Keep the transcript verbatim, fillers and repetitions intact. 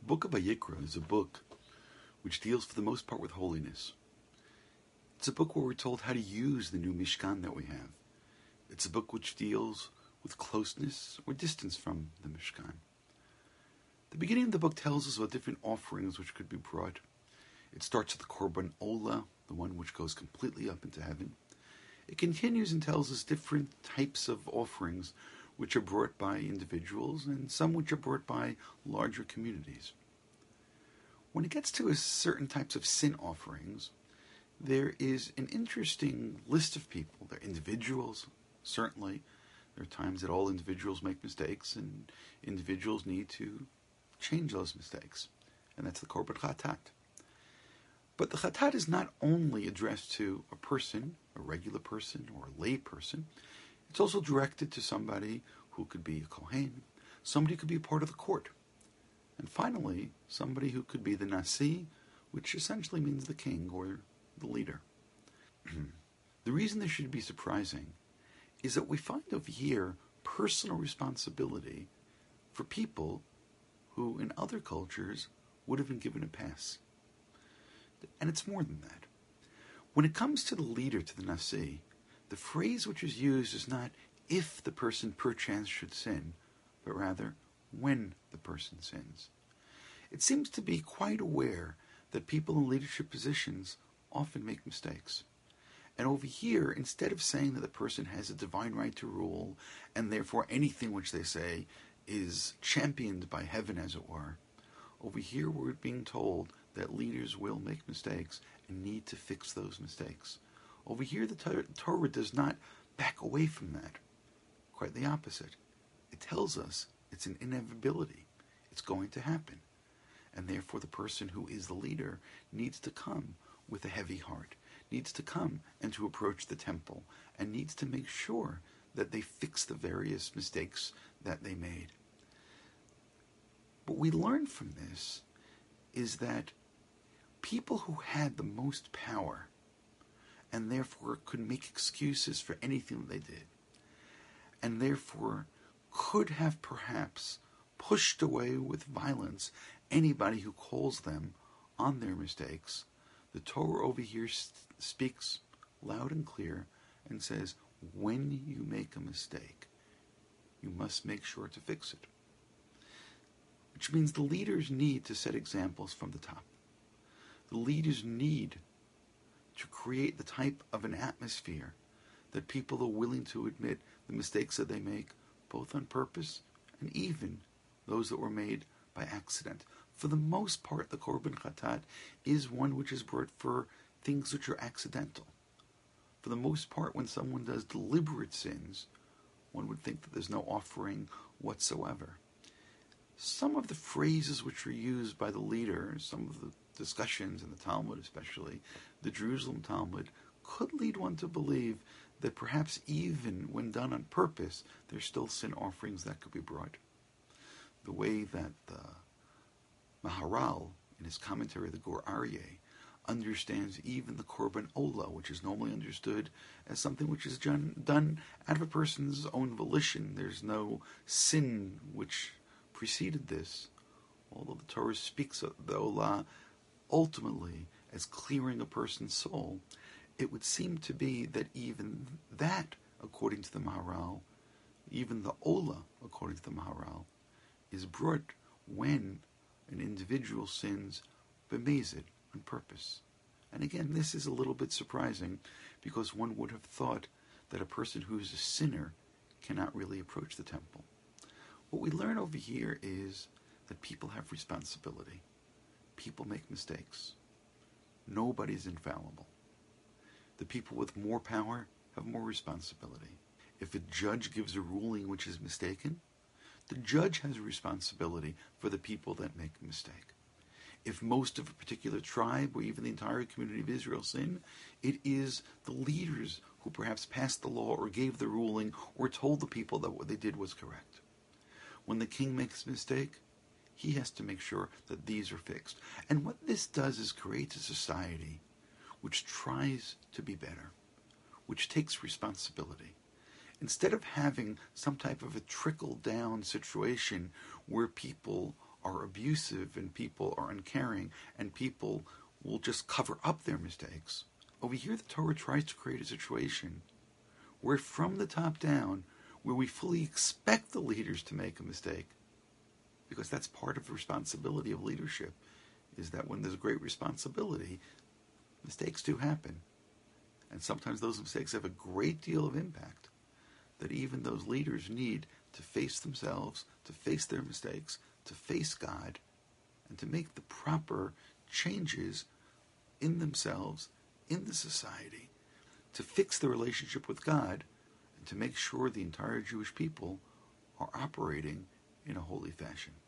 The book of Vayikra is a book which deals for the most part with holiness. It's a book where we're told how to use the new Mishkan that we have. It's a book which deals with closeness or distance from the Mishkan. The beginning of the book tells us about different offerings which could be brought. It starts with the Korban Ola, the one which goes completely up into heaven. It continues and tells us different types of offerings which are brought by individuals and some which are brought by larger communities. When it gets to a certain types of sin offerings, there is an interesting list of people. They're individuals, certainly. There are times that all individuals make mistakes and individuals need to change those mistakes. And that's the Korban Chatat. But the Chatat is not only addressed to a person, a regular person, or a lay person. It's also directed to somebody who could be a Kohen, somebody who could be a part of the court, and finally, somebody who could be the Nasi, which essentially means the king or the leader. The reason this should be surprising is that we find over here personal responsibility for people who in other cultures would have been given a pass. And it's more than that. When it comes to the leader, to the Nasi, the phrase which is used is not if the person perchance should sin, but rather when the person sins. It seems to be quite aware that people in leadership positions often make mistakes. And over here, instead of saying that the person has a divine right to rule, and therefore anything which they say is championed by heaven, as it were, over here we're being told that leaders will make mistakes and need to fix those mistakes. Over here, the Torah does not back away from that. Quite the opposite. It tells us it's an inevitability. It's going to happen. And therefore, the person who is the leader needs to come with a heavy heart, needs to come and to approach the temple, and needs to make sure that they fix the various mistakes that they made. What we learn from this is that people who had the most power and therefore could make excuses for anything that they did, and therefore could have perhaps pushed away with violence anybody who calls them on their mistakes, the Torah over here speaks loud and clear and says, when you make a mistake, you must make sure to fix it. Which means the leaders need to set examples from the top. The leaders need to create the type of an atmosphere that people are willing to admit the mistakes that they make, both on purpose and even those that were made by accident. For the most part, the Korban Chatat is one which is brought for things which are accidental. For the most part, when someone does deliberate sins, one would think that there's no offering whatsoever. Some of the phrases which are used by the leader, some of the discussions in the Talmud especially, the Jerusalem Talmud, could lead one to believe that perhaps even when done on purpose, there's still sin offerings that could be brought. The way that the Maharal, in his commentary, the Gur Aryeh, understands even the Korban Ola, which is normally understood as something which is done, done out of a person's own volition. There's no sin which preceded this, although the Torah speaks of the Ola ultimately as clearing a person's soul. It would seem to be that even that, according to the Maharal, even the Ola, according to the Maharal, is brought when an individual sins b'mezid, on purpose. And again, this is a little bit surprising because one would have thought that a person who's a sinner cannot really approach the temple. What we learn over here is that people have responsibility. People make mistakes. Nobody's infallible. The people with more power have more responsibility. If a judge gives a ruling which is mistaken, the judge has a responsibility for the people that make a mistake. If most of a particular tribe or even the entire community of Israel sin, it is the leaders who perhaps passed the law or gave the ruling or told the people that what they did was correct. When the king makes a mistake, he has to make sure that these are fixed. And what this does is create a society which tries to be better, which takes responsibility. Instead of having some type of a trickle-down situation where people are abusive and people are uncaring and people will just cover up their mistakes. Over here, the Torah tries to create a situation where from the top down, where we fully expect the leaders to make a mistake, because that's part of the responsibility of leadership, is that when there's great responsibility, mistakes do happen. And sometimes those mistakes have a great deal of impact, that even those leaders need to face themselves, to face their mistakes, to face God, and to make the proper changes in themselves, in the society, to fix the relationship with God, and to make sure the entire Jewish people are operating in a holy fashion.